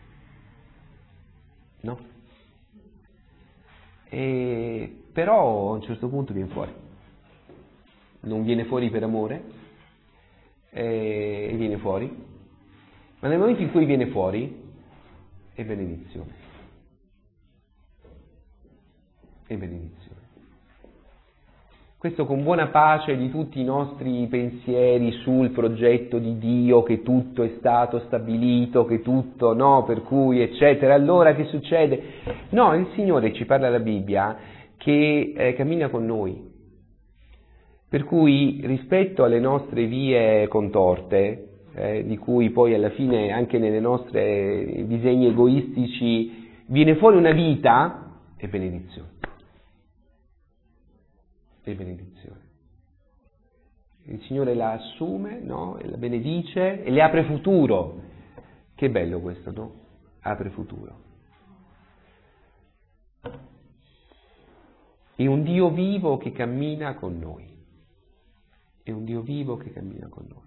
no? E però a un certo punto viene fuori, non viene fuori per amore, e viene fuori, ma nel momento in cui viene fuori è benedizione, è benedizione. Questo con buona pace di tutti i nostri pensieri sul progetto di Dio, che tutto è stato stabilito, che tutto, no, per cui, eccetera. Allora che succede? No, il Signore ci parla la Bibbia che eh, cammina con noi. Per cui rispetto alle nostre vie contorte, eh, di cui poi alla fine anche nelle nostre disegni egoistici viene fuori una vita, è benedizione. È benedizione. Il Signore la assume, no? E la benedice e le apre futuro. Che bello questo, no? Apre futuro. È un Dio vivo che cammina con noi. È un Dio vivo che cammina con noi.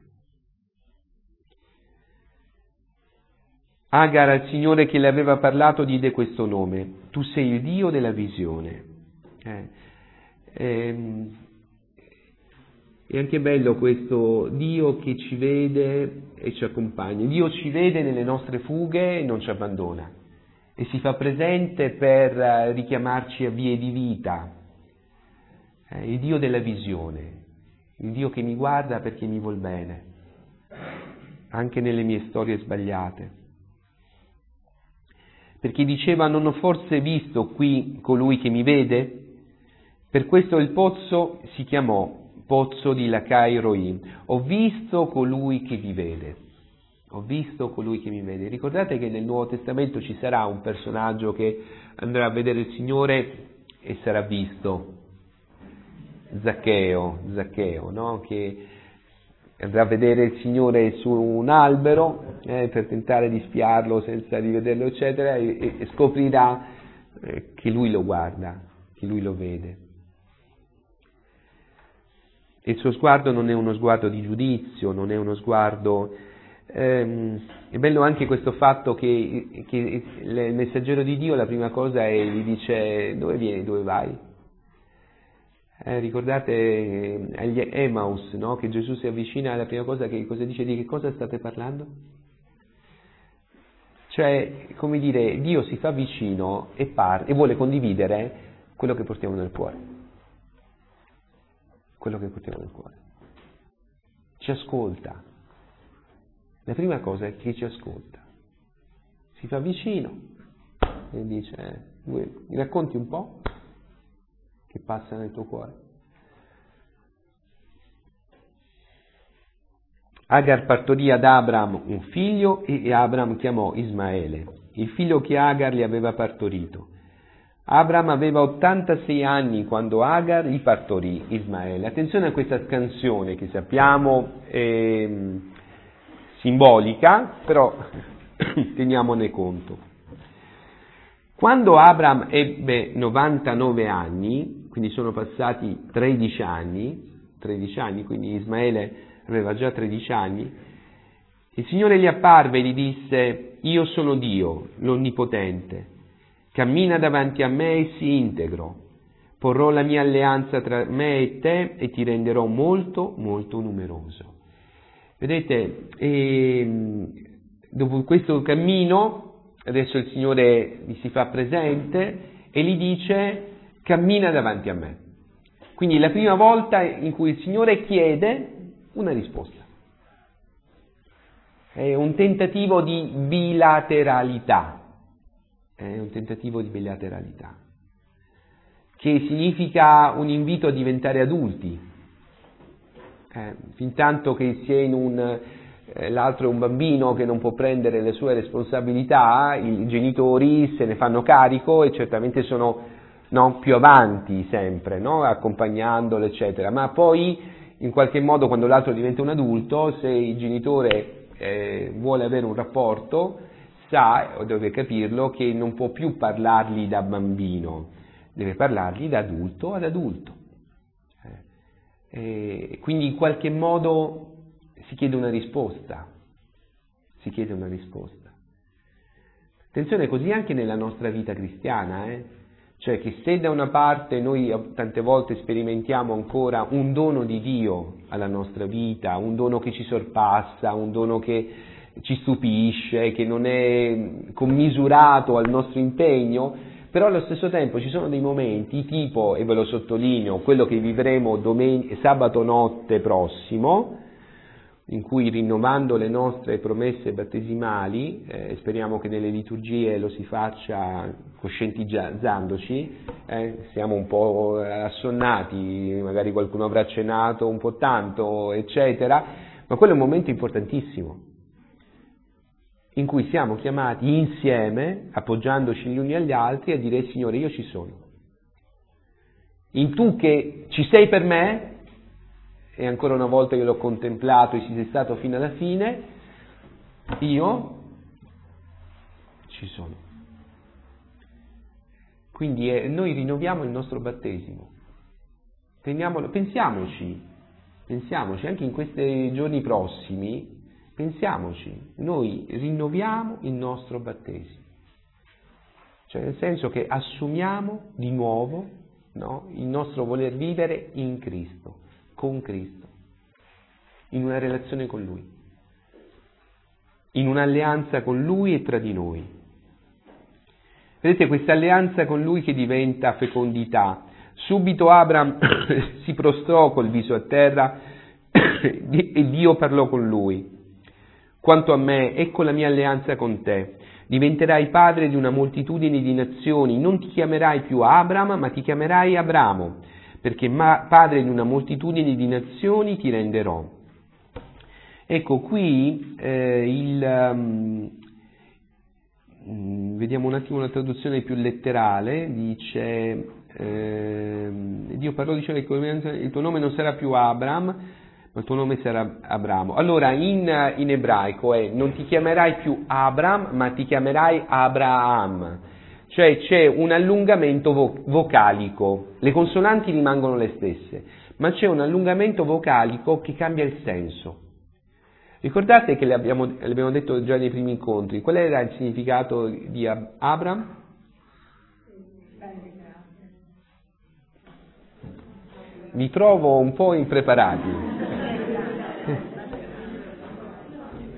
Agar al Signore che le aveva parlato diede questo nome: tu sei il Dio della visione. Eh. È anche bello questo Dio che ci vede e ci accompagna. Dio ci vede nelle nostre fughe e non ci abbandona e si fa presente per richiamarci a vie di vita. Il Dio della visione, il Dio che mi guarda perché mi vuol bene, anche nelle mie storie sbagliate. Perché diceva: non ho forse visto qui colui che mi vede? Per questo il pozzo si chiamò pozzo di Lacai Roi. Ho visto colui che vi vede. Ho visto colui che mi vede. Ricordate che nel Nuovo Testamento ci sarà un personaggio che andrà a vedere il Signore e sarà visto. Zaccheo, Zaccheo, no? Che andrà a vedere il Signore su un albero eh, per tentare di spiarlo senza rivederlo, eccetera, e, e scoprirà eh, che lui lo guarda, che lui lo vede. E il suo sguardo non è uno sguardo di giudizio, non è uno sguardo... Ehm, è bello anche questo fatto che, che il messaggero di Dio la prima cosa è, gli dice: dove vieni, dove vai? Eh, ricordate agli Emmaus, no? Che Gesù si avvicina, la prima cosa che cosa dice? Di che cosa state parlando? Cioè, come dire, Dio si fa vicino e, par- e vuole condividere quello che portiamo nel cuore. quello che portiamo nel cuore. Ci ascolta. La prima cosa è che ci ascolta. Si fa vicino e dice, mi racconti un po' che passa nel tuo cuore? Agar partorì ad Abram un figlio e Abram chiamò Ismaele, il figlio che Agar gli aveva partorito. Abram aveva ottantasei anni quando Agar gli partorì Ismaele. Attenzione a questa scansione che sappiamo è simbolica, però teniamone conto. Quando Abram ebbe novantanove anni, quindi sono passati tredici anni, tredici anni, quindi Ismaele aveva già tredici anni, il Signore gli apparve e gli disse: io sono Dio, l'Onnipotente, cammina davanti a me e sii integro, porrò la mia alleanza tra me e te e ti renderò molto, molto numeroso. Vedete, e dopo questo cammino, adesso il Signore gli si fa presente e gli dice: cammina davanti a me. Quindi la prima volta in cui il Signore chiede una risposta. È un tentativo di bilateralità. È un tentativo di bilateralità. Che significa un invito a diventare adulti. Eh, fin tanto che si è in un... Eh, l'altro è un bambino che non può prendere le sue responsabilità, i genitori se ne fanno carico e certamente sono no, più avanti sempre, no, accompagnandolo, eccetera. Ma poi in qualche modo quando l'altro diventa un adulto, se il genitore eh, vuole avere un rapporto, sa, o deve capirlo, che non può più parlargli da bambino, deve parlargli da adulto ad adulto. Eh, e quindi in qualche modo si chiede una risposta, si chiede una risposta. Attenzione, così anche nella nostra vita cristiana, eh? Cioè che se da una parte noi tante volte sperimentiamo ancora un dono di Dio alla nostra vita, un dono che ci sorpassa, un dono che ci stupisce, che non è commisurato al nostro impegno, però allo stesso tempo ci sono dei momenti tipo, e ve lo sottolineo, quello che vivremo domen- sabato notte prossimo, in cui rinnovando le nostre promesse battesimali, eh, speriamo che nelle liturgie lo si faccia coscientizzandoci, eh, siamo un po' assonnati, magari qualcuno avrà cenato un po' tanto, eccetera, ma quello è un momento importantissimo, in cui siamo chiamati insieme, appoggiandoci gli uni agli altri, a dire: Signore, io ci sono. In tu che ci sei per me, e ancora una volta che l'ho contemplato e ci sei stato fino alla fine, io ci sono. Quindi eh, noi rinnoviamo il nostro battesimo. Teniamolo, pensiamoci, pensiamoci, anche in questi giorni prossimi, pensiamoci, noi rinnoviamo il nostro battesimo. Cioè nel senso che assumiamo di nuovo, no, il nostro voler vivere in Cristo. Con Cristo, in una relazione con Lui, in un'alleanza con Lui e tra di noi. Vedete questa alleanza con Lui che diventa fecondità. Subito Abram si prostrò col viso a terra e Dio parlò con lui. Quanto a me, ecco la mia alleanza con te. Diventerai padre di una moltitudine di nazioni, non ti chiamerai più Abram, ma ti chiamerai Abramo, perché ma, padre di una moltitudine di nazioni ti renderò. Ecco, qui eh, il, um, vediamo un attimo la traduzione più letterale, dice, eh, Dio parlò, diceva che il tuo nome non sarà più Abram, ma il tuo nome sarà Abramo. Allora, in, in ebraico è, non ti chiamerai più Abram, ma ti chiamerai Abraham. Cioè c'è un allungamento vo- vocalico, le consonanti rimangono le stesse, ma c'è un allungamento vocalico che cambia il senso. Ricordate che le abbiamo, le abbiamo detto già nei primi incontri, qual era il significato di Ab- Abram? Vi trovo un po' impreparati.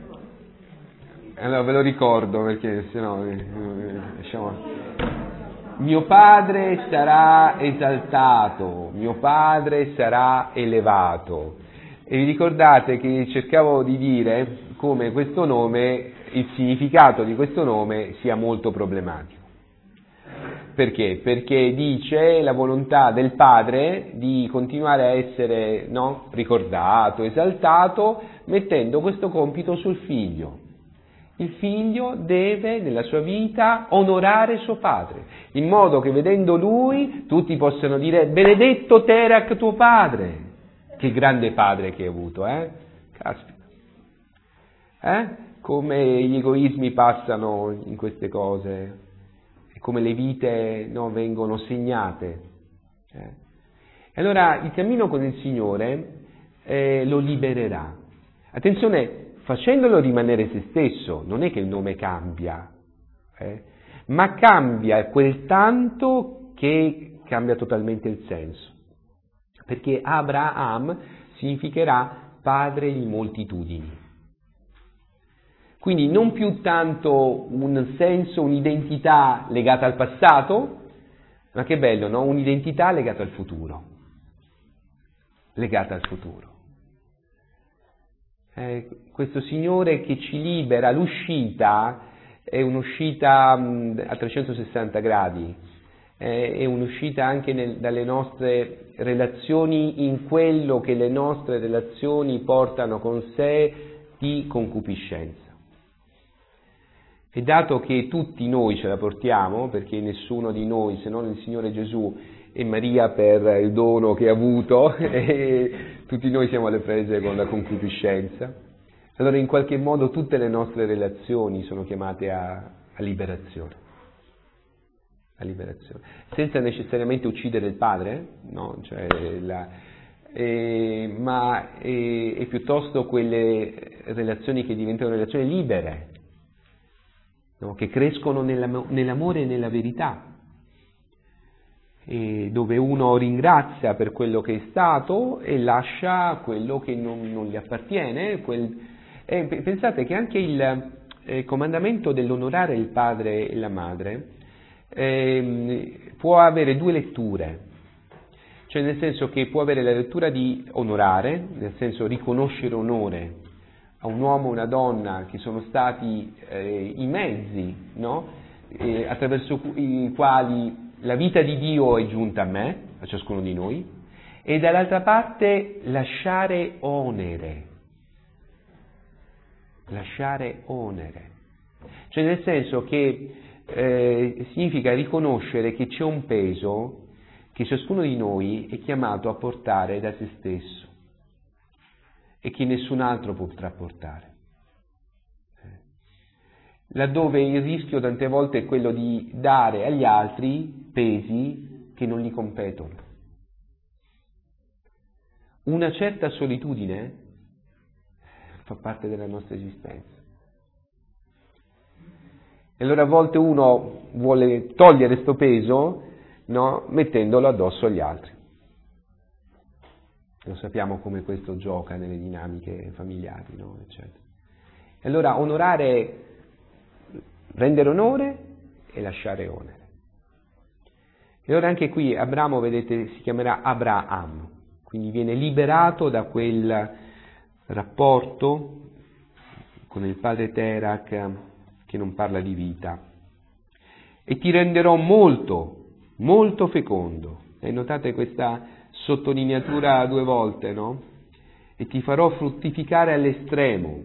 Allora ve lo ricordo perché sennò eh, lasciamo. mio padre sarà esaltato, mio padre sarà elevato. E vi ricordate che cercavo di dire come questo nome, il significato di questo nome sia molto problematico. Perché? Perché dice la volontà del padre di continuare a essere, no, ricordato, esaltato, mettendo questo compito sul figlio. Il figlio deve nella sua vita onorare suo padre, in modo che vedendo lui tutti possano dire benedetto Terak tuo padre. Che grande padre che hai avuto, eh? Caspita. Eh? Come gli egoismi passano in queste cose, e come le vite, no, vengono segnate. Eh? E allora il cammino con il Signore eh, lo libererà. Attenzione, facendolo rimanere se stesso, non è che il nome cambia, eh? ma cambia quel tanto che cambia totalmente il senso. Perché Abraham significherà padre di moltitudini. Quindi non più tanto un senso, un'identità legata al passato, ma che bello, no? Un'identità legata al futuro. Legata al futuro. Eh, questo Signore che ci libera, l'uscita è un'uscita mh, a trecentosessanta gradi, eh, è un'uscita anche nel, dalle nostre relazioni in quello che le nostre relazioni portano con sé di concupiscenza. E dato che tutti noi ce la portiamo, perché nessuno di noi, se non il Signore Gesù e Maria per il dono che ha avuto, e tutti noi siamo alle prese con la concupiscenza, allora in qualche modo tutte le nostre relazioni sono chiamate a, a liberazione. A liberazione. Senza necessariamente uccidere il padre, no? Cioè la, eh, ma eh, è piuttosto quelle relazioni che diventano relazioni libere, no? Che crescono nell'amore e nella verità, e dove uno ringrazia per quello che è stato e lascia quello che non, non gli appartiene. Quel, e pensate che anche il eh, comandamento dell'onorare il padre e la madre eh, può avere due letture, cioè nel senso che può avere la lettura di onorare, nel senso riconoscere onore a un uomo e una donna che sono stati eh, i mezzi, no? eh, attraverso i quali la vita di Dio è giunta a me, a ciascuno di noi, e dall'altra parte lasciare onere, lasciare onere, cioè nel senso che eh, significa riconoscere che c'è un peso che ciascuno di noi è chiamato a portare da se stesso e che nessun altro potrà portare. Laddove il rischio tante volte è quello di dare agli altri pesi che non gli competono. Una certa solitudine fa parte della nostra esistenza. E allora a volte uno vuole togliere questo peso, no, mettendolo addosso agli altri. Lo sappiamo come questo gioca nelle dinamiche familiari, no? Eccetera. E allora onorare, rendere onore e lasciare onere. E allora anche qui Abramo, vedete, si chiamerà Abraham, quindi viene liberato da quel rapporto con il padre Terak che non parla di vita. E ti renderò molto, molto fecondo. E notate questa sottolineatura due volte, no? E ti farò fruttificare all'estremo.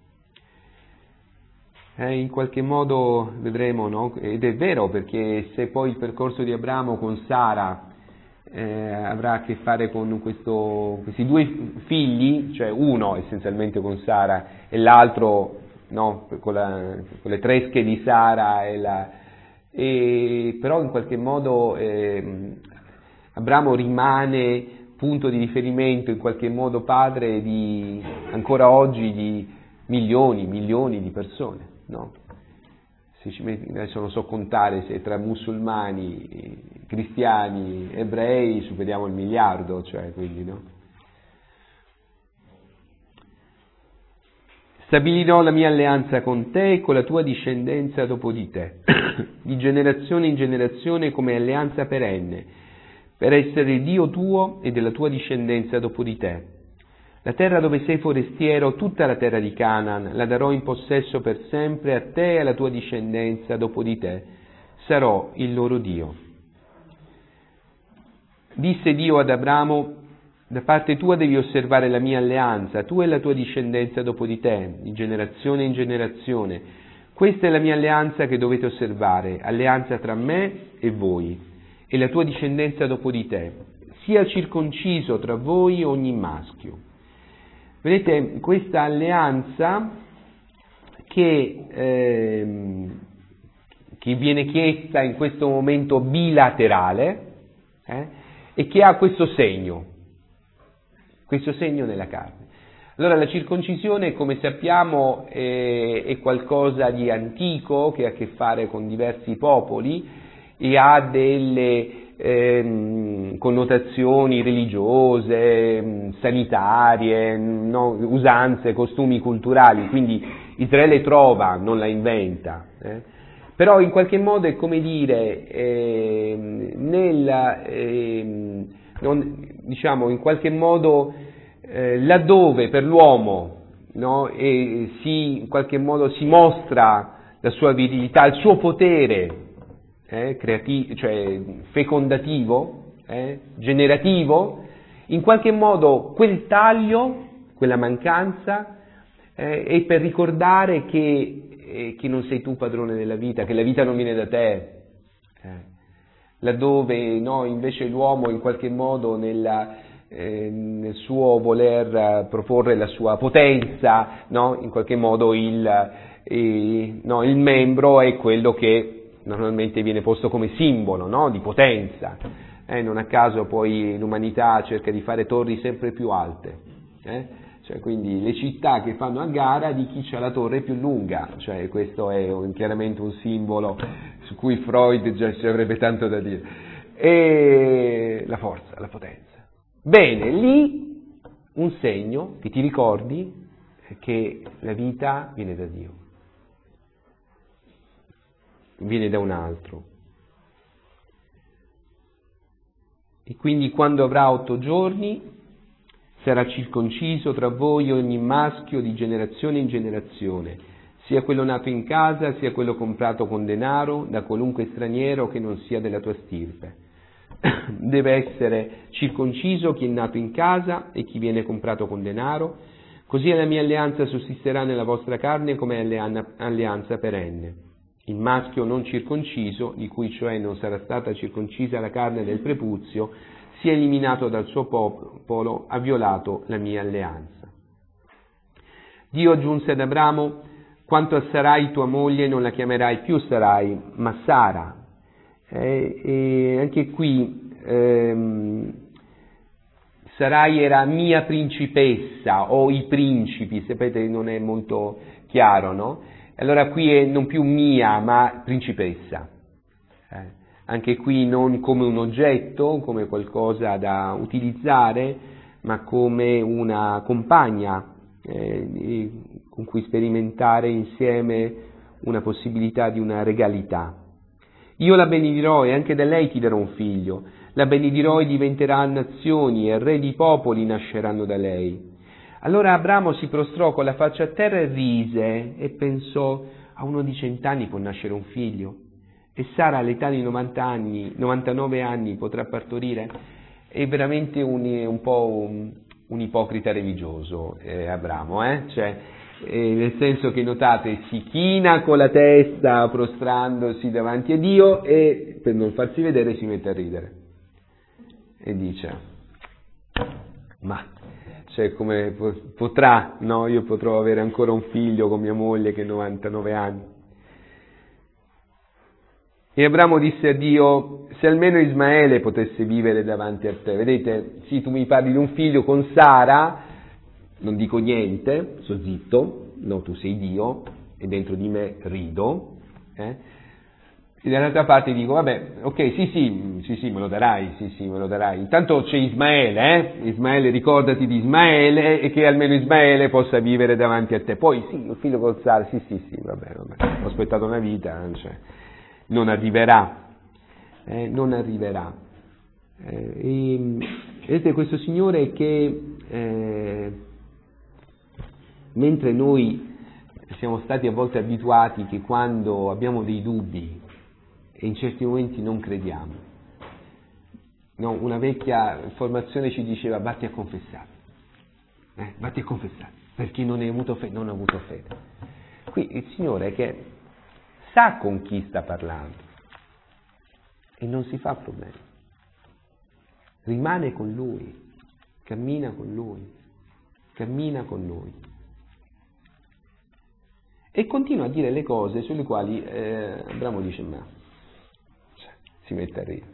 Eh, in qualche modo vedremo, no? Ed è vero, perché se poi il percorso di Abramo con Sara eh, avrà a che fare con questo, questi due figli, cioè uno essenzialmente con Sara e l'altro, no, con, la, con le tresche di Sara, e la, e, però in qualche modo eh, Abramo rimane punto di riferimento, in qualche modo padre di, ancora oggi, di milioni, milioni di persone, no? Se ci metti, adesso non so contare se tra musulmani, cristiani, ebrei superiamo il miliardo, cioè, quindi, no? Stabilirò la mia alleanza con te e con la tua discendenza dopo di te. di generazione in generazione come alleanza perenne, per essere il Dio tuo e della tua discendenza dopo di te. La terra dove sei forestiero, tutta la terra di Canaan, la darò in possesso per sempre a te e alla tua discendenza dopo di te. Sarò il loro Dio. Disse Dio ad Abramo: da parte tua devi osservare la mia alleanza, tu e la tua discendenza dopo di te, di generazione in generazione. Questa è la mia alleanza che dovete osservare, alleanza tra me e voi, e la tua discendenza dopo di te. Sia circonciso tra voi ogni maschio. Vedete, questa alleanza che, eh, che viene chiesta in questo momento bilaterale eh, e che ha questo segno, questo segno nella carne. Allora la circoncisione, come sappiamo, è, è qualcosa di antico che ha a che fare con diversi popoli e ha delle eh, connotazioni religiose, sanitarie, no? Usanze, costumi culturali, quindi Israele trova, non la inventa. Eh? Però in qualche modo è come dire, eh, nel, eh, non, diciamo, in qualche modo eh, laddove per l'uomo no, e si, in qualche modo si mostra la sua virilità, il suo potere eh, creativo, cioè fecondativo, eh, generativo, in qualche modo quel taglio, quella mancanza eh, è per ricordare che che non sei tu padrone della vita, che la vita non viene da te, eh. laddove no, invece l'uomo in qualche modo nella, eh, nel suo voler proporre la sua potenza, no, in qualche modo il, eh, no, il membro è quello che normalmente viene posto come simbolo no, di potenza, eh, non a caso poi l'umanità cerca di fare torri sempre più alte, eh. Cioè, quindi le città che fanno a gara di chi ha la torre più lunga, cioè questo è un, chiaramente un simbolo su cui Freud già ci avrebbe tanto da dire, e la forza, la potenza. Bene, lì un segno che ti ricordi che la vita viene da Dio, viene da un altro. E quindi quando avrà otto giorni sarà circonciso tra voi ogni maschio di generazione in generazione, sia quello nato in casa, sia quello comprato con denaro da qualunque straniero che non sia della tua stirpe. Deve essere circonciso chi è nato in casa e chi viene comprato con denaro, così la mia alleanza sussisterà nella vostra carne come alleanza perenne. Il maschio non circonciso, di cui cioè non sarà stata circoncisa la carne del prepuzio, sia eliminato dal suo popolo, ha violato la mia alleanza. Dio aggiunse ad Abramo: quanto a Sarai tua moglie non la chiamerai più Sarai, ma Sara. Eh, e anche qui ehm, Sarai era mia principessa o i principi, sapete non è molto chiaro, no? Allora qui è non più mia ma principessa. Eh. Anche qui non come un oggetto, come qualcosa da utilizzare, ma come una compagna eh, con cui sperimentare insieme una possibilità di una regalità. Io la benedirò e anche da lei ti darò un figlio, la benedirò e diventerà nazioni e re di popoli nasceranno da lei. Allora Abramo si prostrò con la faccia a terra e rise e pensò: a uno di cent'anni può nascere un figlio? E Sara all'età di novanta anni, novantanove anni potrà partorire? È veramente un, un po' un, un ipocrita religioso eh, Abramo, eh? Cioè, eh, nel senso che notate si china con la testa prostrandosi davanti a Dio e per non farsi vedere si mette a ridere e dice: ma cioè come potrà, no? Io potrò avere ancora un figlio con mia moglie che ha novantanove anni. E Abramo disse a Dio: se almeno Ismaele potesse vivere davanti a te. Vedete, sì, tu mi parli di un figlio con Sara, non dico niente, sto zitto, no, tu sei Dio, e dentro di me rido, eh? E dall'altra parte dico: vabbè, ok, sì, sì, sì, sì, me lo darai, sì, sì, me lo darai. Intanto c'è Ismaele, eh? Ismaele, ricordati di Ismaele e che almeno Ismaele possa vivere davanti a te. Poi sì, un figlio con Sara, sì, sì, sì, vabbè, vabbè, ho aspettato una vita, cioè. non arriverà, eh, non arriverà. Eh, e, vedete, questo Signore che eh, mentre noi siamo stati a volte abituati che quando abbiamo dei dubbi e in certi momenti non crediamo, no, una vecchia formazione ci diceva vatti a confessare, eh, vatti a confessare, perché non hai avuto fede, non ho avuto fede. Qui il Signore che sa con chi sta parlando e non si fa problemi, rimane con Lui, cammina con Lui, cammina con Lui. E continua a dire le cose sulle quali eh, Abramo dice ma cioè, si mette a ridere.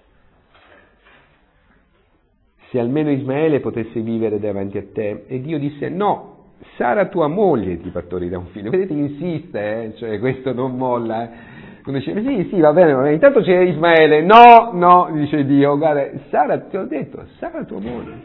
Se almeno Ismaele potesse vivere davanti a te. E Dio disse no, Sara tua moglie ti partorirà un figlio. Vedete, insiste, eh? Cioè questo non molla. Eh? Quando dice sì, sì, va bene, va bene, intanto c'è Ismaele. No, no, dice Dio, guarda, Sara, ti ho detto, Sara tua moglie.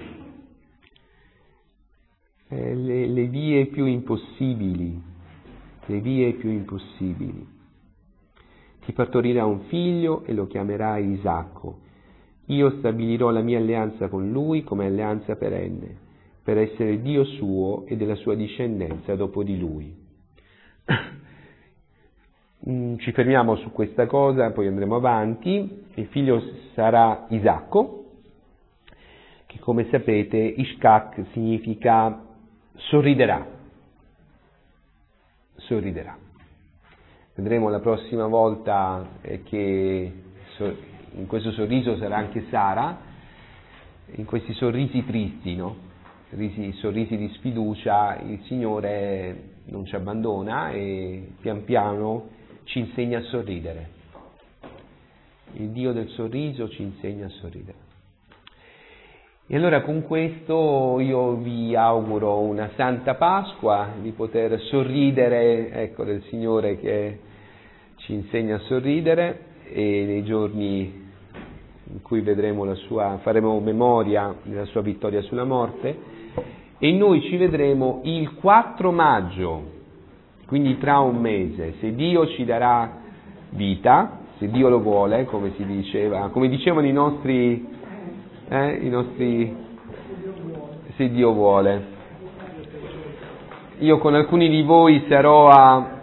Eh, le, le vie più impossibili. le vie più impossibili. Ti partorirà un figlio e lo chiamerai Isacco. Io stabilirò la mia alleanza con lui come alleanza perenne, per essere Dio suo e della sua discendenza dopo di lui. Ci fermiamo su questa cosa, poi andremo avanti. Il figlio sarà Isacco, che come sapete Ishkak significa sorriderà. sorriderà. Vedremo la prossima volta eh, che so, in questo sorriso sarà anche Sara, in questi sorrisi tristi, no? Risi, sorrisi di sfiducia, il Signore non ci abbandona e pian piano ci insegna a sorridere. Il Dio del sorriso ci insegna a sorridere. E allora con questo io vi auguro una Santa Pasqua, di poter sorridere, ecco, del Signore che ci insegna a sorridere, e nei giorni in cui vedremo la sua, faremo memoria della sua vittoria sulla morte, e noi ci vedremo il quattro maggio, quindi tra un mese, se Dio ci darà vita, se Dio lo vuole, come si diceva, come dicevano i nostri Eh, i nostri, se Dio vuole. Io con alcuni di voi sarò a